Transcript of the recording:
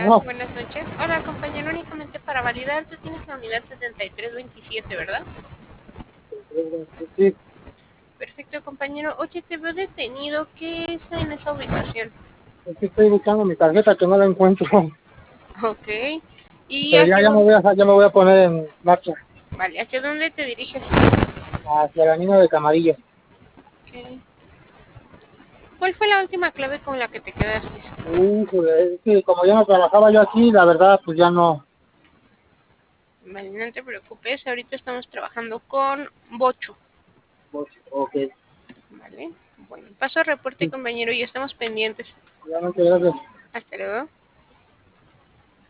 No, buenas noches. Hola, compañero, únicamente para validar, tú tienes la unidad 7327, ¿verdad? sí, Perfecto, compañero. Oye, te veo detenido. ¿Qué es en esa ubicación? es que estoy buscando mi tarjeta que no la encuentro, Ok. ¿Y pero ya, hacia dónde? ya me voy a poner en marcha Vale, ¿hacia dónde te diriges? hacia la mina de Camarillo. Ok. ¿Cuál fue la última clave con la que te quedaste? Es que como ya no trabajaba yo aquí, la verdad, pues ya no. Vale, no te preocupes. Ahorita estamos trabajando con Bocho. Pues, ok, Vale. Bueno, paso a reporte, sí, compañero, y estamos pendientes. ya no, gracias. Hasta luego.